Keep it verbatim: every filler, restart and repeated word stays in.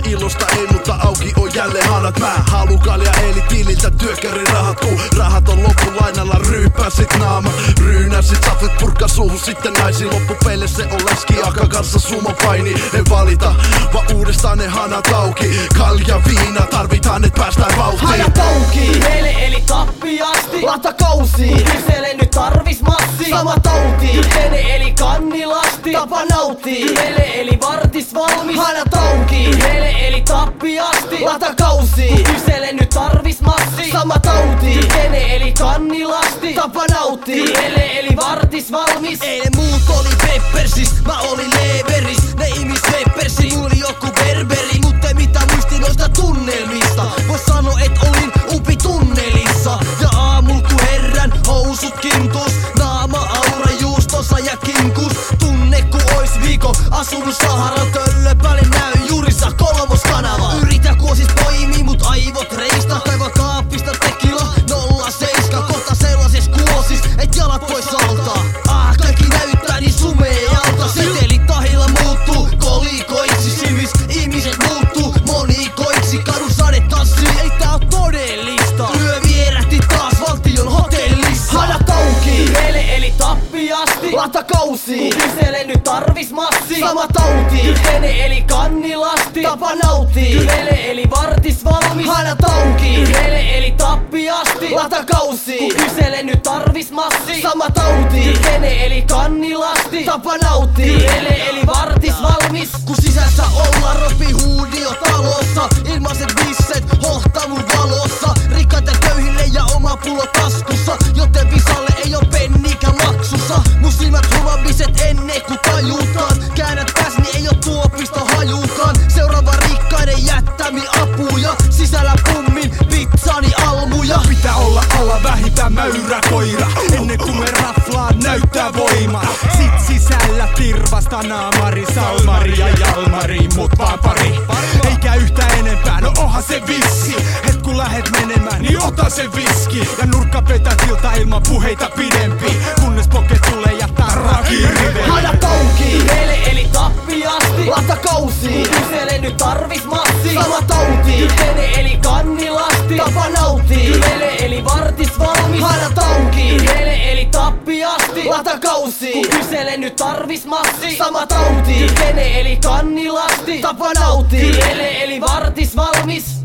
ilosta ei, mutta auki on jälleen hanat. Mä haluun kalja eli tililtä työkkärin rahat, kun rahat on loppulainalla. Ryyppäsit naama, ryynäsit safet purkka suuhun, sitten naisi loppupeille se on läski akka kanssa sumo paini. En valita, vaan uudestaan ne hanat auki. Kalja viina, tarvitaan et päästään vauhtiin. Hanat auki, meille eli tappiasti. Lata kausi, kysele nyt tarvis massi. Sama tauti, kytene eli kannilasti. Tapa nauttii, meille eli vartis valmis. Hanat auki, meille eli tappiasti. Lata kausi, kysele nyt tarvis massi. Sama tauti, kytene eli kannilasti. Tapa nauttii, meille eli vartis valmis. Eilen muut oli peppersis, mä olin leveris. Ne imis peppersi, muuli joku berberi. Mut ei mitään muisti noista tunnelmista. Vois sano et olin upi tunnelissa. Ja aamul ku herran housut kintus. Naama aura juustossa ja kinkus. Tunne ku ois viikon asunut Saharan töllöpälin näy jurissa kolmoskanava. Yritä kuosis poimii mut aivot reistä. Kaiva kaapista tekila nolla seiska. Kohta sellaises kuosis et jalat pois alta. Ah, kaikki näyttää niin sumealta. Setelit tahilla muuttuu kolikoiksi. Sivis ihmiset muuttuu monikoiksi. Kadun sade tanssi, ei tää oo todellista. Lyö vierähti taas valtion hotellissa. Hanat auki, meille eli tappiasti. Lata kausi, kysele nyt tarvis massi. Sama tauti, kytene eli kannilasti. Tapa nauttii, meille eli vartis valmis. Hanat auki, meille eli tappiasti. Lata kausi, kysele nyt tarvis massi. Sama tauti, kytene eli kannilasti. Tapa nauttii, meille eli vartis valmis. Kun sisässä ollaan ropi huudio talossa. Ilmaiset bisset hohtaa mun valossa. Rikkaat köyhille ja oma pullo taskussa. Joten visalle ei oo pennikä maksussa. Mun silmät humamiset ennen ku tajutaan. Käännät pääs niin ei oo tuopista hajukaan. Seuraava rikkaiden jättämi apuja. Sisällä pummin pizzani almuja. Pitää olla alla vähintään mäyrä koira. Ennen kuin me raflaan näyttää voimaa. Sit sisällä tirvasta naamari, salmari ja jalmari. Mut vaan pari, eikä yhtä enempää, no onhan se vissi. Et kun lähet menemään, niin ota se viski. Ja nurkkapötätiltä ilman puheita pidempi. Kunnes poke tulee jättää rakiin riveen. Hanat auki, meille eli tappiasti. Lata kausi, kysele nyt tarvis massi. Sama tauti, kytene eli kannilasti. Tapa nauttii, meille eli vartis valmis. Hanat auki, meille eli tappiasti. Lata kausi, kysele nyt tarvis massi. Sama tauti, kytene eli kannilasti. Tapa nauttii, meille eli vartis valmis.